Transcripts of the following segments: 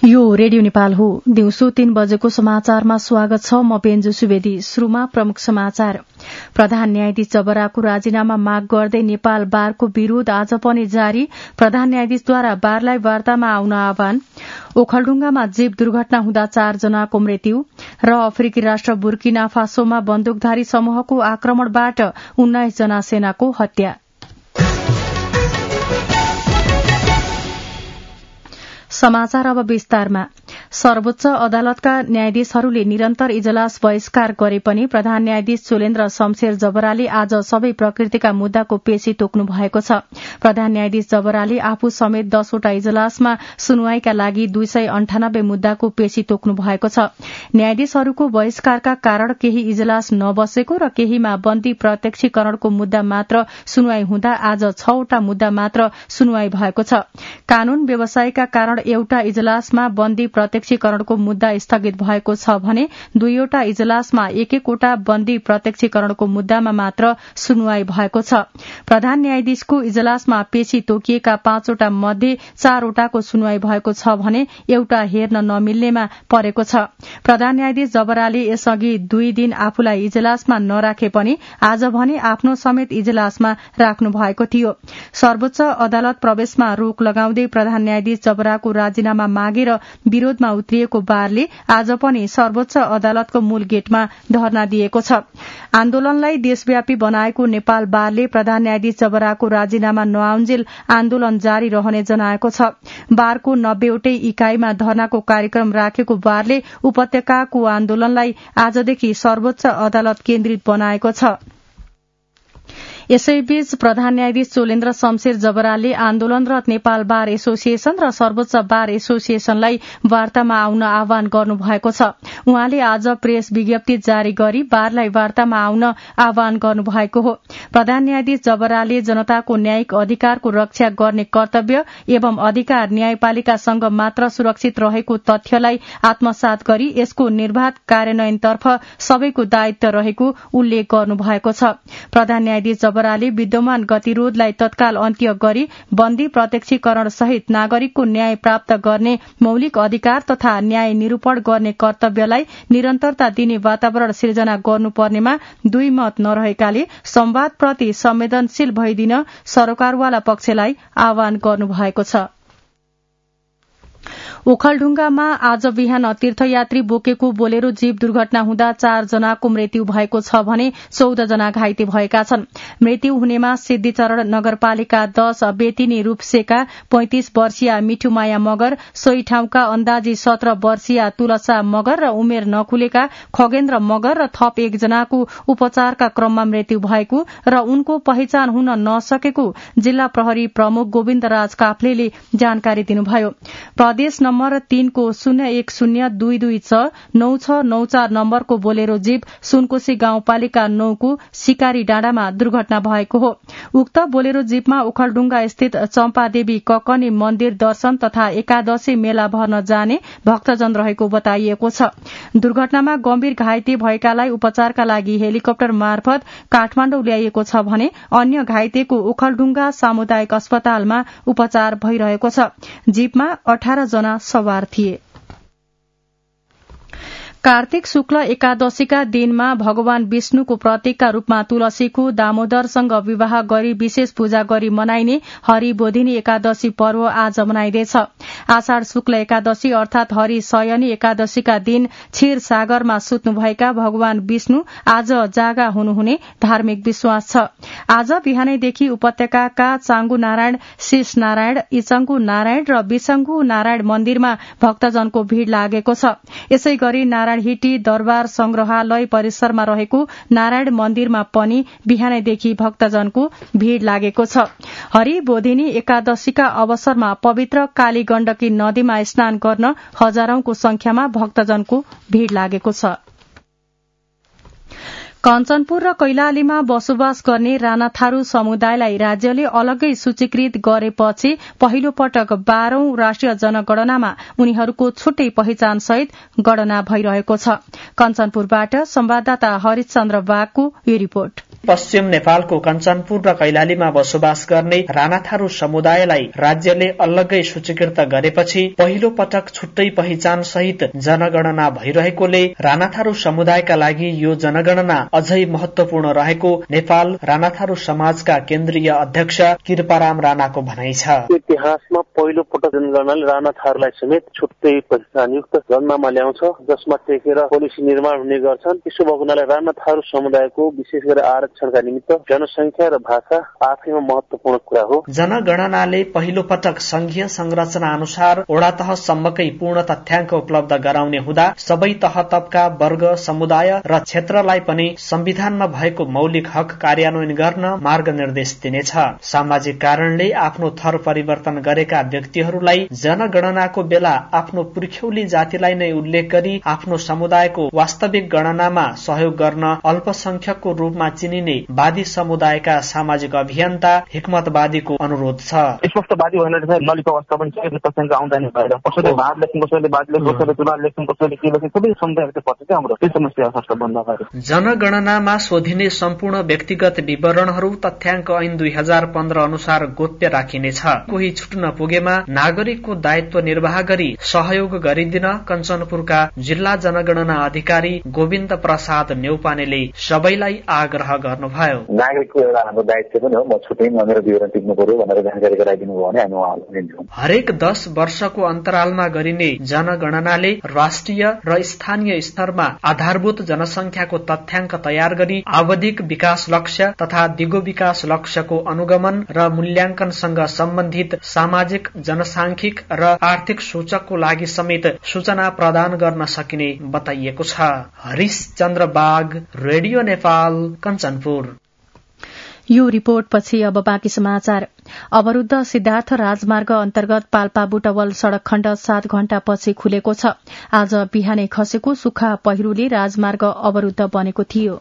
यो रेडियो नेपाल हो। दिउँसो 3 बजेको समाचारमा स्वागत छ। म बेन्जु सुवेदी। शुरूमा प्रमुख समाचार। प्रधान न्यायाधीश जबराको राजीनामा माग गर्दै नेपाल बारको विरोध आज पनि जारी। प्रधान न्यायाधीशद्वारा बारलाई वार्तामा आउन आह्वान। ओखलढुंगामा जीप दुर्घटना हुँदा 4 जनाको मृत्यु र अफ्रिकी राष्ट्र बुर्किना फासोमा बन्दुकधारी समूहको आक्रमणबाट 19 जना सेनाको हत्या। समाचार अब विस्तारमा। सर्वोच्च अदालतका न्यायाधीशहरूले निरन्तर इजलास बहिष्कार गरे पनि प्रधान न्यायाधीश चोलेन्द्र शमशेर जबराले आज सबै प्रकृतिका मुद्दाको पेशी तोक्नु भएको छ। प्रधान न्यायाधीश जबराले आफू समेत 10 वटा इजलासमा सुनवाईका लागि 298 मुद्दाको पेशी तोक्नु भएको छ। न्यायाधीशहरूको बहिष्कारका कारण केही इजलास नबसेको र केहीमा बन्दी प्रत्यक्षीकरणको मुद्दा मात्र सुनवाई हुँदा आज 6 वटा मुद्दा मात्र सुनवाई भएको छ। कानून व्यवसायका कारण एउटा इजलासमा बन्दी प्रत्यक्षीकरणको मुद्दा स्थगित भएको छ भने 2 वटा इजलासमा 1-1 वटा बन्दी प्रत्यक्षीकरणको मुद्दामा मात्र सुनवाई भएको छ। प्रधान न्यायाधीशको इजलासमा पेशी तोकिएका 5 वटा मध्ये 4 वटाको सुनवाई भएको छ भने एउटा हेर्न नमिल्नेमा परेको छ। प्रधान न्यायाधीश जबराले यसअघि 2 दिन आफूलाई इजलासमा नराखे पनि आज भने आफ्नो समेत इजलासमा राख्नु भएको थियो। सर्वोच्च अदालत प्रवेशमा रोक लगाउँदै प्रधान न्यायाधीश जबराको राजीनामा मागेर विरोधमा उत्रिएको बारले आज पनि सर्वोच्च अदालतको मूल गेटमा धरना दिएको छ। आन्दोलनलाई देशव्यापी बनाएको नेपाल बारले प्रधान न्यायाधीश जबराको राजीनामा नआउन्जेल आन्दोलन जारी रहने जनाएको छ। बारको 90 वटै इकाईमा धरनाको कार्यक्रम राखेको बारले उपत्यकाको आन्दोलनलाई आजदेखि सर्वोच्च अदालत केन्द्रित बनाएको छ। यसैबीच प्रधान न्यायाधीश चोलेन्द्र शमशेर जबराले आन्दोलनरत नेपाल बार एसोसिएशन र सर्वोच्च बार एसोसिएशनलाई वार्तामा आउन आह्वान गर्नु भएको छ। उहाँले आज प्रेस विज्ञप्ति जारी गरी बारलाई वार्तामा आउन आह्वान गर्नु भएको हो। प्रधान न्यायाधीश जबराले जनताको न्यायिक अधिकारको रक्षा गर्ने कर्तव्य एवं अधिकार न्यायपालिकासँग मात्र सुरक्षित रहेको तथ्यलाई आत्मसात गरी यसको निर्वाध कार्यान्वयनतर्फ सबैको दायित्व रहेको उल्लेख गर्नु भएको छ। प्रधान न्यायाधीश जबराले विद्यमान गतिरोधलाई तत्काल अन्त्य गरी बन्दी प्रत्यक्षीकरण सहित नागरिकको न्याय प्राप्त गर्ने मौलिक अधिकार तथा न्याय निरूपण गर्ने कर्तव्यलाई निरन्तरता दिने वातावरण सिर्जना गर्नुपर्नेमा दुई मत नरहेकाले संवादप्रति संवेदनशील भइदिन सरकारवाला पक्षलाई आह्वान गर्नुभएको छ। ओखलढुंगामा आज बिहान तीर्थयात्री बोकेको बोलेरो जीप दुर्घटना हुँदा 4 जनाको मृत्यु भएको छ भने 14 जना घाइते भएका छन्। मृत्यु हुनेमा सिद्धिचरण नगरपालिका 10 बेतिनी रूपसेका 35 वर्षीय मिठुमाया मगर, सोही ठाउँका अन्दाजी 17 वर्षीय तुलसा मगर र उमेर नखुलेका खगेन्द्र मगर र थप 1 जनाको उपचारका क्रममा मृत्यु भएको र उनको पहिचान हुन नसकेको जिल्ला प्रहरी प्रमुख गोविन्दराज काफ्लेले जानकारी दिनुभयो। प्रदेश नम्बर 3 को 0102269694 नम्बरको बोलेरो जीप सुनकोशी गाउँपालिका 9 को शिकारी डाँडामा दुर्घटना भएको हो। उक्त बोलेरो जीपमा ओखलढुंगा स्थित चम्पादेवी ककनी मन्दिर दर्शन तथा एकादशी मेला भर्न जाने भक्तजन रहेको बताइएको छ। दुर्घटनामा गम्भीर घाइते भएकालाई उपचारका लागि हेलिकप्टर मार्फत काठमाडौँ ल्याइएको छ भने अन्य घाइतेको ओखलढुंगा सामुदायिक अस्पतालमा उपचार भइरहेको छ। जीपमा 18 जना सवार थिए। कार्तिक शुक्ल एकादशीका दिनमा भगवान विष्णुको प्रतीकका रूपमा तुलसीको दामोदरसँग विवाह गरी विशेष पूजा गरी मनाइने हरिबोधिनी एकादशी पर्व आज मनाइँदैछ। आषाढ़ शुक्ल एकादशी अर्थात हरिशयनी एकादशीका दिन क्षीर सागरमा सुत्नुभएका भगवान विष्णु आज जागा हुनुहुने धार्मिक विश्वास छ। आज बिहानैदेखि उपत्यकाका चांगु नारायण, शीश नारायण, इचंगु नारायण र बिसंगु नारायण मन्दिरमा भक्तजनको भीड़ लागेको छ। यसै गरी हिटी दरबार संग्रहालय परिसरमा रहेको नारायण मन्दिरमा पनि बिहानैदेखि भक्तजनको भीड़ लागेको छ। हरिबोधिनी एकादशीका अवसरमा पवित्र काली गण्डकी नदीमा स्नान गर्न हजारौंको संख्यामा भक्तजनको भीड़ लागेको छ। कञ्चनपुर र कैलालीमा बसोबास गर्ने राणा थारू समुदायलाई राज्यले अलग्गै सूचीकृत गरेपछि पहिलो पटक 12औं राष्ट्रिय जनगणनामा उनीहरूको छुट्टै पहिचान सहित गणना भइरहेको छ। कञ्चनपुरबाट संवाददाता हरिशचन्द्र बागको यो रिपोर्ट। पश्चिम नेपालको कञ्चनपुर र कैलालीमा बसोबास गर्ने राणाथारू समुदायलाई राज्यले अलग्गै सूचीकृत गरेपछि पहिलो पटक छुट्टै पहिचान सहित जनगणना भइरहेकोले राणाथारू समुदायका लागि यो जनगणना अझै महत्वपूर्ण रहेको नेपाल राणाथारू समाजका केन्द्रीय अध्यक्ष कृपाराम राणाको भनाइ छ। इतिहासमा पहिलो पटक जनगणनाले राणाथारूलाई समेत छुट्टै पहिचानयुक्त गणनामा ल्याउँछ, जसमा टेकेर पोलिसी निर्माण हुने गर्छन्। त्यसो भएको हुनाले राणाथारू समुदायको विशेष गरेर आरक्षणका निमित्त जनसंख्या र भाषा आफैमा महत्वपूर्ण कुरा हो। जनगणनाले पहिलो पटक संघीय संरचना अनुसार वडा तहसम्मकै पूर्ण तथ्याङ्क उपलब्ध गराउने हुँदा सबै तह तबका वर्ग समुदाय र क्षेत्रलाई पनि संविधानमा भएको मौलिक हक कार्यान्वयन गर्न मार्ग निर्देश दिनेछ। सामाजिक कारणले आफ्नो थर परिवर्तन गरेका व्यक्तिहरूलाई जनगणनाको बेला आफ्नो पुर्ख्यौली जातिलाई नै उल्लेख गरी आफ्नो समुदायको वास्तविक गणनामा सहयोग गर्न अल्पसंख्यकको रूपमा चिनिने वादी समुदायका सामाजिक अभियन्ता हिक्मतवादीको अनुरोध छ। स्पष्टवादी भनेर चाहिँ ललित अवस्था पनि छ, तथ्याङ्क आउँदैन भएर कसैले भाग लेख्छन्, कसैले बात लेख्छन्, कसैले चुनाव लेख्छन्, कसैले के लेख्छन्, सबै समुदायको पछि चाहिँ हाम्रो त्यो समस्या स्पष्ट बन्द गर्यो। जनगणनामा सोधिने सम्पूर्ण व्यक्तिगत विवरणहरू तथ्याङ्क ऐन 2015 अनुसार गोप्य राखिनेछ। कोही छुट्न पुगेमा नागरिकको दायित्व निर्वाह गरी सहयोग गरिदिन कञ्चनपुरका जिल्ला जनगणना अधिकारी गोविन्द प्रसाद न्यौपानेले सबैलाई आग्रह गर्नुभयो। नागरिकको एउटा हाम्रो दायित्व पनि हो, म छुट्टै मेरो विवरण टिप्नु पर्यो भनेर जानकारी गराइदिनु भयो भने हामी उहाँलाई दिन्छौँ। हरेक 10 वर्षको अन्तरालमा गरिने जनगणनाले राष्ट्रिय र स्थानीय स्तरमा आधारभूत जनसंख्याको तथ्याङ्क तयार गरी आवधिक विकास लक्ष्य तथा दिगो विकास लक्ष्यको अनुगमन र मूल्याङ्कनसँग सम्बन्धित सामाजिक, जनसांख्यिक र आर्थिक सूचकको लागि समेत सूचना प्रदान गर्न सकिने बताइएको छ। हरिश चन्द्र बाग, रेडियो नेपाल, कञ्चनपुर। यो रिपोर्टपछि अब बाँकी समाचार। अवरूद्ध सिद्धार्थ राजमार्ग अन्तर्गत पाल्पा बुटवल सड़क खण्ड 7 घण्टापछि खुलेको छ। आज बिहानै खसेको सुक्खा पहिरोले राजमार्ग अवरूद्ध बनेको थियो।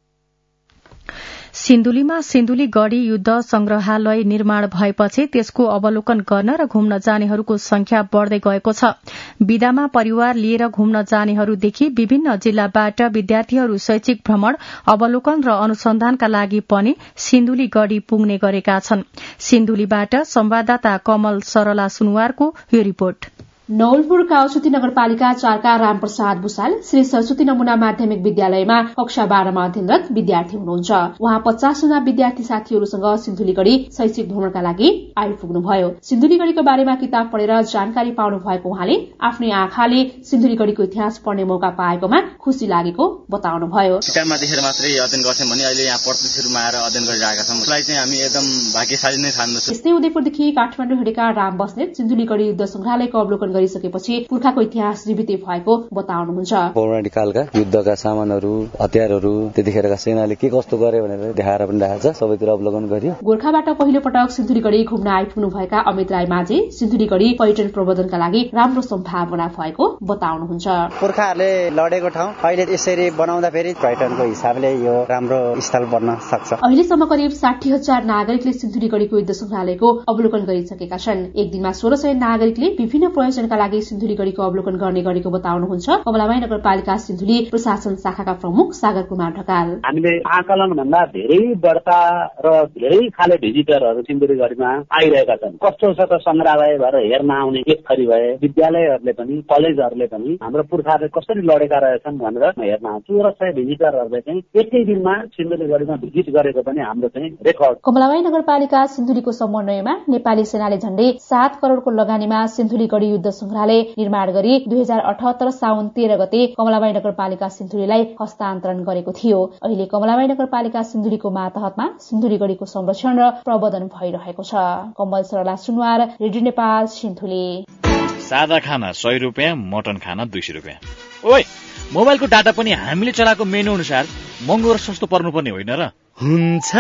सिन्धुलीमा सिन्धुली गढ़ी युद्ध संग्रहालय निर्माण भएपछि त्यसको अवलोकन गर्न र घुम्न जानेहरूको संख्या बढ़दै गएको छ। विदामा परिवार लिएर घुम्न जानेहरूदेखि विभिन्न जिल्लाबाट विद्यार्थीहरू शैक्षिक भ्रमण, अवलोकन र अनुसन्धानका लागि पनि सिन्धुली गढ़ी पुग्ने गरेका छन्। सिन्धुलीबाट संवाददाता कमल सरला सुनुवारको यो रिपोर्ट। नवलपुर काउसुती नगरपालिका 4 का रामप्रसाद भूषाल श्री सरस्वती नमुना माध्यमिक विद्यालयमा कक्षा 12 मा अध्ययनरत विद्यार्थी हुनुहुन्छ। उहाँ 50 जना विद्यार्थी साथीहरूसँग सिन्धुलीगढ़ी शैक्षिक भ्रमणका लागि आइपुग्नुभयो। सिन्धुलीगढ़ीको बारेमा किताब पढेर जानकारी पाउनु भएको उहाँले आफ्नै आँखाले सिन्धुलीगढ़ीको इतिहास पढ्ने मौका पाएकोमा खुशी लागेको बताउनुभयो। किताबमा देखेर मात्रै अध्ययन गर्थ्यौं भने अहिले यहाँ प्रत्यक्षरूपमा आएर अध्ययन गरिरहेका छौं। यसलाई चाहिँ हामी एकदम भाग्यशाली नै ठान्दछौं। यस्तै उदयपुरदेखि काठमाडौँ हिँडेका राम बस्नेत सिन्धुलीगढ़ी युद्ध संग्रहालयको अवलोकन गरिसकेपछि पुर्खाको इतिहास जीवितै भएको बताउनुहुन्छ। पौराणिक कालका युद्धका सामानहरू, हतियारहरू, त्यतिखेरका सेनाले के कस्तो गरे भनेर देखाएर पनि राखेको छ। सबैतिर अवलोकन गरियो। गोर्खाबाट पहिलो पटक सिन्धुलीगढ़ी घुम्न आइपुग्नु भएका अमित राई माझे सिन्धुलीगढ़ी पर्यटन प्रबन्धनका लागि राम्रो सम्भावना भएको बताउनुहुन्छ। पुर्खाहरूले लडेको ठाउँ अहिले यसरी बनाउँदा फेरि पर्यटनको हिसाबले यो राम्रो स्थल बन्न सक्छ। अहिलेसम्म करिब 60,000 नागरिकले सिन्धुलीगढ़ीको युद्ध संग्रहालयको अवलोकन गरिसकेका छन्। एक दिनमा 1600 नागरिकले विभिन्न प्रयोजनका लागि सिन्धुलीगढ़ीको अवलोकन गर्ने गरेको बताउनुहुन्छ कमलाबाई नगरपालिका सिन्धुली प्रशासन शाखाका प्रमुख सागर कुमार ढकाल। हामीले आकलन भन्दा धेरै बढ्ता र धेरै खाले भिजिटरहरू सिन्धुलीगढ़ीमा आइरहेका छन्। कस्तो छ त संग्रहालय भएर हेर्न आउने एक थरी भए विद्यालयहरूले पनि कलेजहरूले पनि हाम्रो पुर्खाहरूले कसरी लडेका रहेछन् भनेर हेर्न आउँछ। 1600 भिजिटरहरूले चाहिँ एकै दिनमा सिन्धुलीगढ़ीमा भिजिट गरेको पनि हाम्रो चाहिँ रेकर्ड। कमलाबाई नगरपालिका सिन्धुलीको समन्वयमा नेपाली सेनाले झण्डै 7 करोड़को लगानीमा सिन्धुलीगढ़ी युद्ध संग्रहालय निर्माण गरी 2078 साउन 13 गते कमलाबाई नगरपालिका सिन्धुलीलाई हस्तान्तरण गरेको थियो। अहिले कमलाबाई नगरपालिका सिन्धुलीको मातहतमा सिन्धुलीगढ़ीको संरक्षण र प्रबन्धन भइरहेको छ। कमल सरला सुनवार, रेडियो नेपाल, सिन्धुली। सादा खाना 100 रुपियाँ, मटन खाना 200 रुपियाँ। ओइ, मोबाइलको डाटा पनि हामीले चलाएको मेनु अनुसार महँगो र सस्तो पर्नुपर्ने होइन र? हुन्छ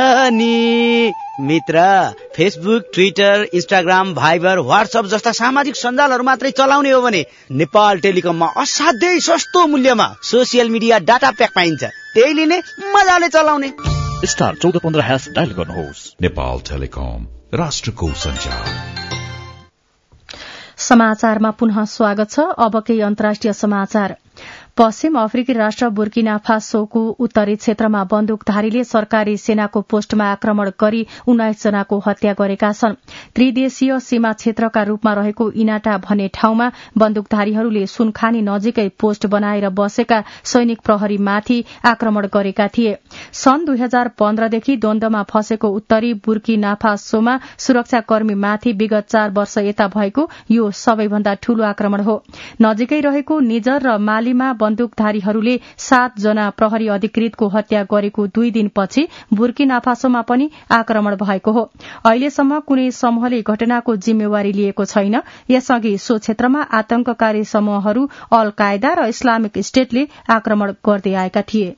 नि मित्र। Facebook, Twitter, Instagram, Viber, WhatsApp जस्ता सामाजिक सञ्जालहरू मात्रै चलाउने हो भने नेपाल टेलिकममा असाध्यै सस्तो मूल्यमा सोसियल मिडिया डाटा प्याक पाइन्छ। त्यही लिने, मजाले चलाउने। स्टार 1415# डायल गर्नुहोस्। नेपाल टेलिकम, राष्ट्रको सञ्चार। समाचारमा पुनः स्वागत छ। अब केही अन्तर्राष्ट्रिय समाचार। पश्चिम अफ्रिकी राष्ट्र बुर्किना फासोको उत्तरी क्षेत्रमा बन्दुकधारीले सरकारी सेनाको पोस्टमा आक्रमण गरी 19 जनाको हत्या गरेका छन्। त्रिदेशीय सीमा क्षेत्रका रूपमा रहेको इनाटा भन्ने ठाउँमा बन्दुकधारीहरूले सुनखानी नजिकै पोस्ट बनाएर बसेका सैनिक प्रहरीमाथि आक्रमण गरेका थिए। सन् 2015 देखि द्वन्द्वमा फँसेको उत्तरी बुर्किना फासोमा सुरक्षाकर्मीमाथि विगत 4 वर्ष यता भएको यो सबैभन्दा ठूलो आक्रमण हो। नजिकै रहेको निजर र मालीमा बन्दुकधारीहरूले 7 जना प्रहरी अधिकृतको हत्या गरेको 2 दिनपछि बुर्किना फासोमा पनि आक्रमण भएको हो। अहिलेसम्म कुनै समूहले घटनाको जिम्मेवारी लिएको छैन। यसअघि सो क्षेत्रमा आतंककारी समूहहरू अल कायदा र इस्लामिक स्टेटले आक्रमण गर्दै आएका थिए।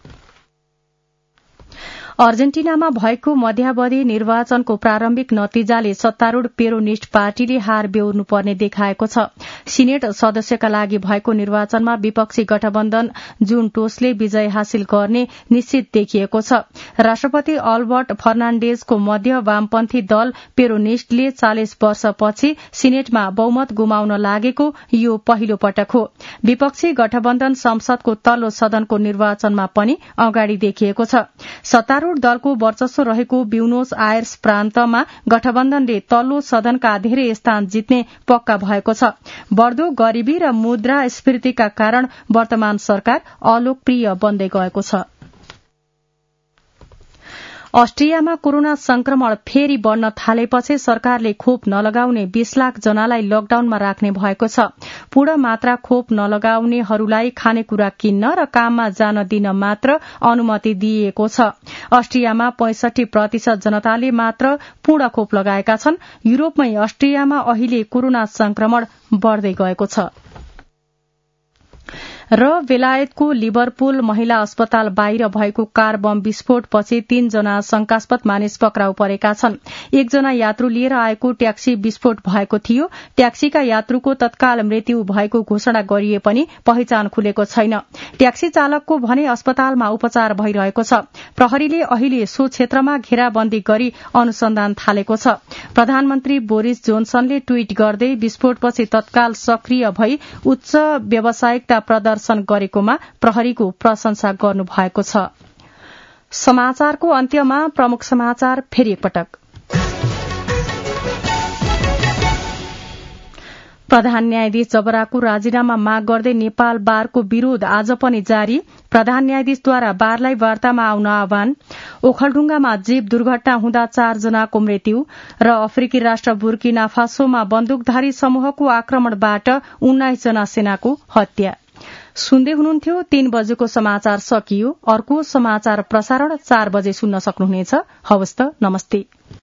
अर्जेन्टिनामा भएको मध्यावधि निर्वाचनको प्रारम्भिक नतिजाले सत्तारूढ़ पेरोनिस्ट पार्टीले हार बेहोर्नुपर्ने देखाएको छ। सिनेट सदस्यका लागि भएको निर्वाचनमा विपक्षी गठबन्धन जुन्टोसले विजय हासिल गर्ने निश्चित देखिएको छ। राष्ट्रपति अल्बर्ट फर्नाण्डेजको मध्य वामपन्थी दल पेरोनिस्टले 40 वर्षपछि सिनेटमा बहुमत गुमाउन लागेको यो पहिलो पटक हो। विपक्षी गठबन्धन संसदको तल्लो सदनको निर्वाचनमा पनि अगाडि देखिएको छ। सत्तारूढ़ दलको वर्चस्व रहेको ब्युनोस आयर्स प्रान्तमा गठबन्धनले तल्लो सदनका धेरै स्थान जित्ने पक्का भएको छ। बढ्दो गरीबी र मुद्रास्फीतिका कारण वर्तमान सरकार अलोकप्रिय बन्दै गएको छ। अस्ट्रियामा कोरोना संक्रमण फेरि बढ़न थालेपछि सरकारले खोप नलगाउने 20 लाख जनालाई लकडाउनमा राख्ने भएको छ। पूर्ण मात्रा खोप नलगाउनेहरूलाई खानेकुरा किन्न र काममा जान दिन मात्र अनुमति दिइएको छ। अस्ट्रियामा 65% जनताले मात्र पूर्ण खोप लगाएका छन्। युरोपमै अस्ट्रियामा अहिले कोरोना संक्रमण बढ़दै गएको छ। र बेलायतको लिभरपुल महिला अस्पताल बाहिर भएको कार बम विस्फोटपछि 3 जना शंकास्पद मानिस पक्राउ परेका छन्। 1 जना यात्रु लिएर आएको ट्याक्सी विस्फोट भएको थियो। ट्याक्सीका यात्रुको तत्काल मृत्यु भएको घोषणा गरिए पनि पहिचान खुलेको छैन। ट्याक्सी चालकको भने अस्पतालमा उपचार भइरहेको छ। प्रहरीले अहिले सो क्षेत्रमा घेराबन्दी गरी अनुसन्धान थालेको छ। प्रधानमन्त्री बोरिस जोन्सनले ट्वीट गर्दै विस्फोटपछि तत्काल सक्रिय भई उच्च व्यावसायिकता प्रदर्शन गरेकोमा प्रहरीको प्रशंसा गर्नु भएको छ। समाचारको अन्त्यमा प्रमुख समाचार फेरि एकपटक। प्रधान न्यायाधीश जबराको राजीनामा माग गर्दै नेपाल बारको विरोध आज पनि जारी। प्रधान न्यायाधीशद्वारा बारलाई वार्तामा आउन आह्वान। ओखलढुंगामा जीव दुर्घटना हुँदा 4 जनाको मृत्यु र अफ्रिकी राष्ट्र बुर्किना फासोमा बन्दुकधारी समूहको आक्रमणबाट 19 जना सेनाको हत्या। सुन्दै हुनुहुन्थ्यो 3 बजेको समाचार सकियो। अर्को समाचार प्रसारण 4 बजे सुन्न सक्नुहुनेछ। हवस् त, नमस्ते।